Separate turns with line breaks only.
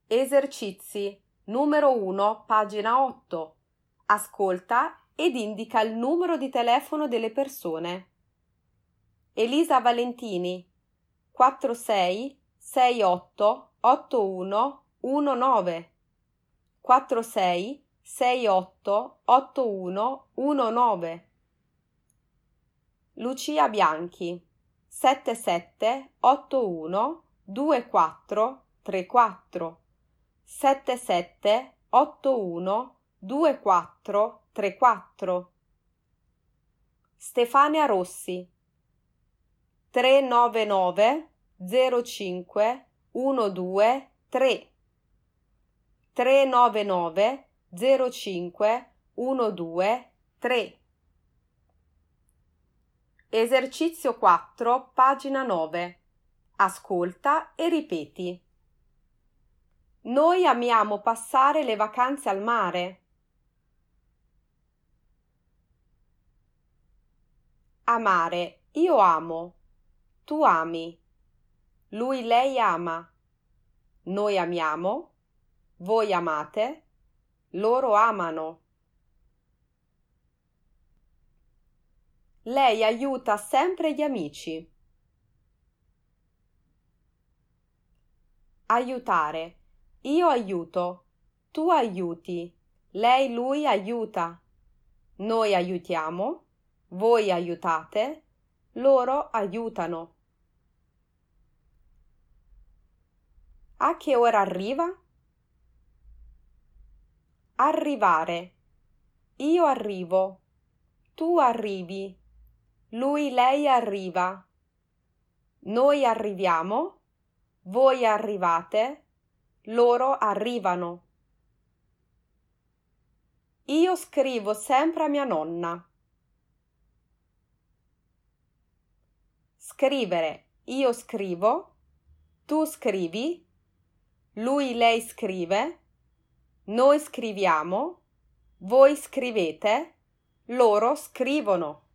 Esercizi. Numero 1, pagina 8. Ascolta ed indica il numero di telefono delle persone. Elisa Valentini 46 68 81 19 46 68 81 19. Lucia Bianchi 77 81 24 34 77 81 24 34. Stefania Rossi 399 05 12 3 399 05 12 3. Esercizio 4, pagina 9. Ascolta e ripeti. Noi amiamo passare le vacanze al mare. Amare, io amo. Tu ami. Lui, lei ama. Noi amiamo. Voi amate. Loro amano. Lei aiuta sempre gli amici. Aiutare. Io aiuto. Tu aiuti. Lei, lui aiuta. Noi aiutiamo. Voi aiutate. Loro aiutano. A che ora arriva? Arrivare. Io arrivo. Tu arrivi. Lui, lei arriva. Noi arriviamo. Voi arrivate. Loro arrivano. Io scrivo sempre a mia nonna. Scrivere. Io scrivo. Tu scrivi. Lui, lei scrive. Noi scriviamo. Voi scrivete. Loro scrivono.